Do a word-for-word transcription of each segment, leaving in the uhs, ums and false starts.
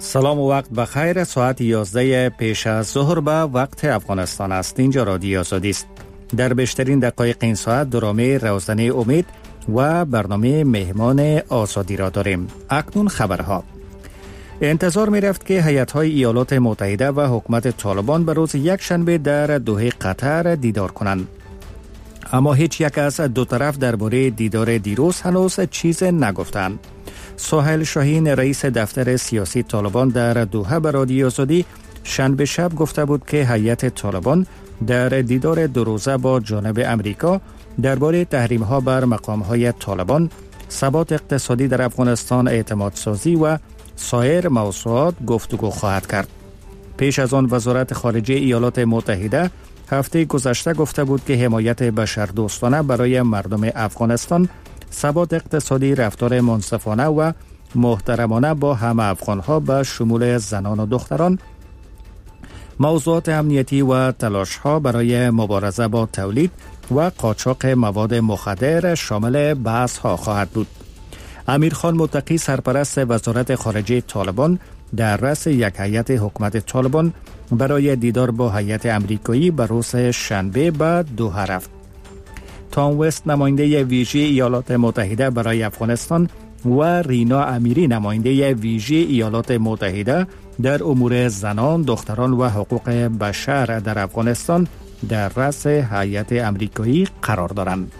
سلام و وقت بخیر. ساعت یازده پیش از ظهر به وقت افغانستان است. اینجا رادیو آزادی است. در بیشترین دقایق این ساعت درامه روزنه امید و برنامه مهمان آزادی را داریم. اکنون خبرها. انتظار می رفت که هیئت‌های ایالات متحده و حکومت طالبان به روز یک شنبه در دوحه قطر دیدار کنند. اما هیچ یک از دو طرف درباره دیدار دیروز هنوز چیز نگفتند. سهیل شاهین رئیس دفتر سیاسی طالبان در دوحه به رادیو آزادی شنبه شب گفته بود که هیئت طالبان در دیدار دو روزه با جانب امریکا درباره تحریم‌ها بر مقام‌های طالبان، ثبات اقتصادی در افغانستان، اعتماد سازی و سایر موضوعات گفتگو خواهد کرد. پیش از آن وزارت خارجه ایالات متحده هفته گذشته گفته بود که حمایت بشردوستانه برای مردم افغانستان، ثبات اقتصادی، رفتار منصفانه و محترمانه با همه افغانها به شمول زنان و دختران، موضوعات امنیتی و تلاش‌ها برای مبارزه با تولید و قاچاق مواد مخدر شامل بحث‌ها خواهد بود. امیرخان متقی سرپرست وزارت خارجه طالبان در رأس یک هیئت حکومت طالبان برای دیدار با هیئت امریکایی به روز شنبه به دوحه رفت. تام وست نماینده ویژه ایالات متحده برای افغانستان و رینا امیری نماینده ویژه ایالات متحده در امور زنان، دختران و حقوق بشر در افغانستان در رأس هیئت امریکایی قرار دارند.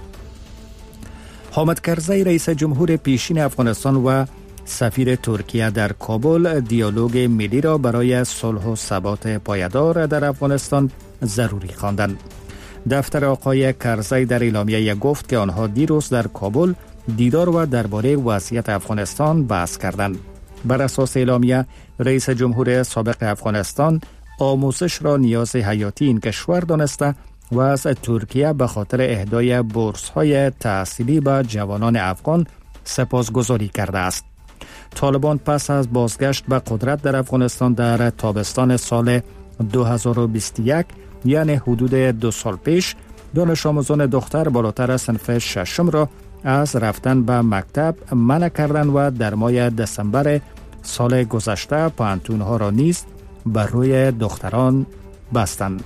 حامد کرزی رئیس جمهور پیشین افغانستان و سفیر ترکیه در کابل دیالوگ ملی را برای صلح و ثبات پایدار در افغانستان ضروری خواندند. دفتر آقای کرزی در اعلامیه گفت که آنها دیروز در کابل دیدار و درباره وضعیت افغانستان بحث کردند. بر اساس اعلامیه رئیس جمهور سابق افغانستان آموزش را نیاز حیاتی این کشور دانسته و از ترکیه به خاطر اهدای بورس‌های تحصیلی به جوانان افغان سپاسگزاری کرده است. طالبان پس از بازگشت به قدرت در افغانستان در تابستان سال دو هزار و بیست و یک، یعنی حدود دو سال پیش، دانش آموزان دختر بالاتر از صنف ششم را از رفتن به مکتب منع کردند و در ماه دسامبر سال گذشته پوهنتون‌ها را نیز بر روی دختران بستند.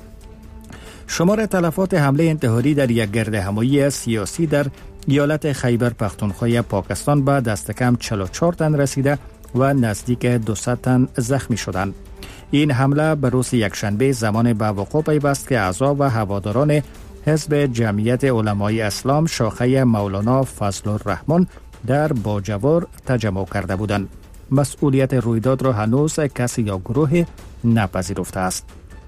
شمار تلفات حمله انتحاری در یک گردهمایی سیاسی در ایالت خیبر پختونخوا پاکستان به دست کم چهل و چهار تن رسیده و نزدیک دویست تن زخمی شدند. این حمله به روز یکشنبه زمان به وقوع پیوست که اعضا و هواداران حزب جمعیت علمای اسلام شاخه مولانا فضل الرحمن در باجوار تجمع کرده بودند. مسئولیت رویداد را هنوز کسی یا گروه نپذیرفته است.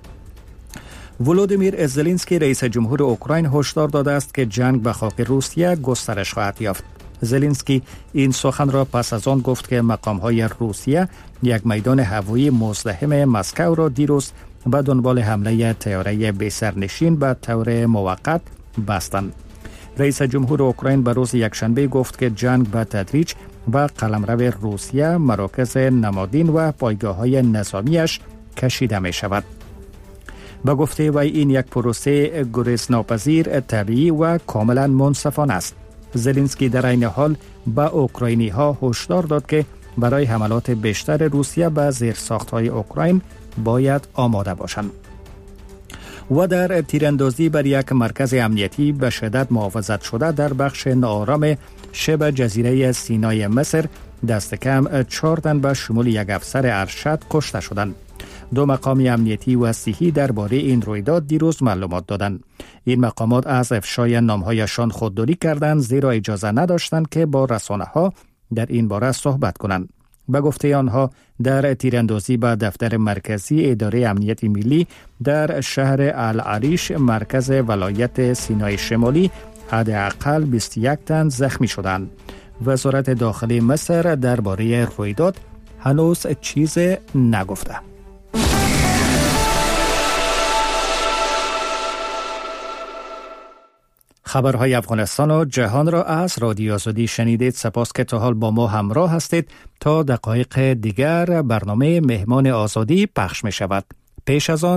ولودیمیر زلنسکی رئیس جمهور اوکراین هشدار داده است که جنگ به خاک روسیه گسترش خواهد یافت. زلنسکی این سخن را پس از آن گفت که مقام‌های روسیه یک میدان هوایی مزدحم مسکو را دیروز به دنبال حمله طیاره بی سرنشین به طور موقت بستند. رئیس جمهور اوکراین به روز یکشنبه گفت که جنگ به تدریج به قلمرو روسیه، مراکز نمادین و پایگاه‌های نظامیش کشیده می شود. به گفته وی این یک پروسه گریزناپذیر، طبیعی و کاملا منصفانه است. زلنسکی در این حال به اوکراینی ها هشدار داد که برای حملات بیشتر روسیه به زیرساخت‌های اوکراین باید آماده باشند. و در تیراندازی بر یک مرکز امنیتی به شدت محافظت شده در بخش ناآرام شبه جزیره سینای مصر دست کم چهار تن به شمول یک افسر ارشد کشته شدند. دو مقام امنیتی و صحی درباره این رویداد دیروز معلومات دادند. این مقامات از افشای نامهایشان خودداری کردند زیرا اجازه نداشتند که با رسانه‌ها در این باره صحبت کنند. به گفته آنها در تیراندازی به دفتر مرکزی اداره امنیت ملی در شهر العریش مرکز ولایت سینای شمالی حداقل بیست و یک تن زخمی شدند. وزارت داخلی مصر درباره رویداد هنوز چیز نگفته. خبرهای افغانستان و جهان را از رادیو آزادی شنیدید. سپاس که تا حال با ما همراه هستید. تا دقایق دیگر برنامه مهمان آزادی پخش می شود. پیش از آن